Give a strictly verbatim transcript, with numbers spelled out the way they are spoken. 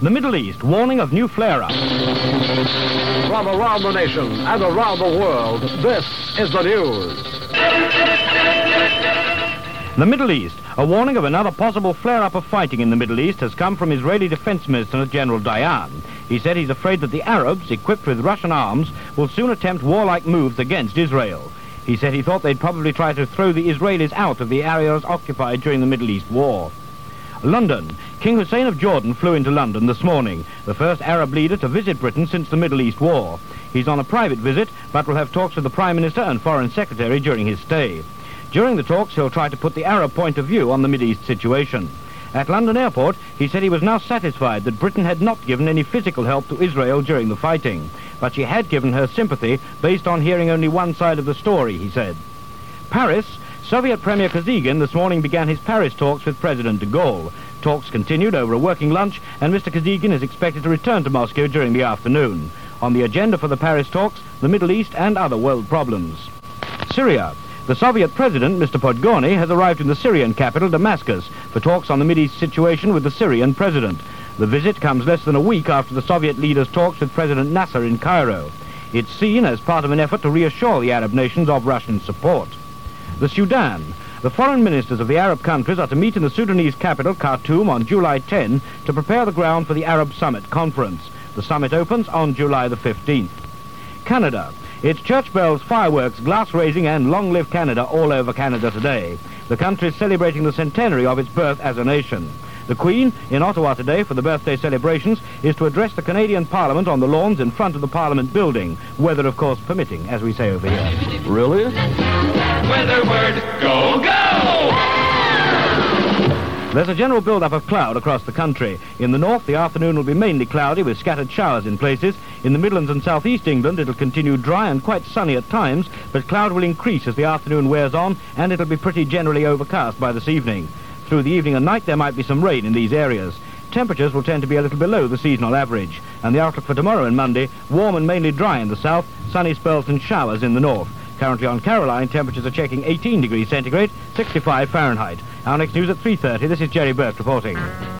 The Middle East, warning of new flare-up. From around the nation and around the world, this is the news. The Middle East, a warning of another possible flare-up of fighting in the Middle East has come from Israeli Defense Minister General Dayan. He said he's afraid that the Arabs, equipped with Russian arms, will soon attempt warlike moves against Israel. He said he thought they'd probably try to throw the Israelis out of the areas occupied during the Middle East war. London. King Hussein of Jordan flew into London this morning, the first Arab leader to visit Britain since the Middle East war. He's on a private visit, but will have talks with the Prime Minister and Foreign Secretary during his stay. During the talks, he'll try to put the Arab point of view on the Middle East situation. At London Airport, he said he was now satisfied that Britain had not given any physical help to Israel during the fighting, but she had given her sympathy based on hearing only one side of the story, he said. Paris. Soviet Premier Kazygin this morning began his Paris talks with President de Gaulle. Talks continued over a working lunch, and Mister Kazygin is expected to return to Moscow during the afternoon. On the agenda for the Paris talks, the Middle East and other world problems. Syria. The Soviet President, Mister Podgorny, has arrived in the Syrian capital, Damascus, for talks on the Mideast situation with the Syrian president. The visit comes less than a week after the Soviet leaders' talks with President Nasser in Cairo. It's seen as part of an effort to reassure the Arab nations of Russian support. The Sudan. The foreign ministers of the Arab countries are to meet in the Sudanese capital, Khartoum, on July tenth to prepare the ground for the Arab Summit Conference. The summit opens on July the fifteenth. Canada. It's church bells, fireworks, glass raising and Long Live Canada all over Canada today. The country is celebrating the centenary of its birth as a nation. The Queen, in Ottawa today for the birthday celebrations, is to address the Canadian Parliament on the lawns in front of the Parliament building, weather of course permitting, as we say over here. Really? Weather word, go, go! There's a general build-up of cloud across the country. In the north, the afternoon will be mainly cloudy with scattered showers in places. In the Midlands and southeast England, it'll continue dry and quite sunny at times, but cloud will increase as the afternoon wears on, and it'll be pretty generally overcast by this evening. Through the evening and night, there might be some rain in these areas. Temperatures will tend to be a little below the seasonal average. And the outlook for tomorrow and Monday, warm and mainly dry in the south, sunny spells and showers in the north. Currently on Caroline, temperatures are checking eighteen degrees centigrade, sixty-five Fahrenheit. Our next news at three thirty. This is Jerry Burke reporting.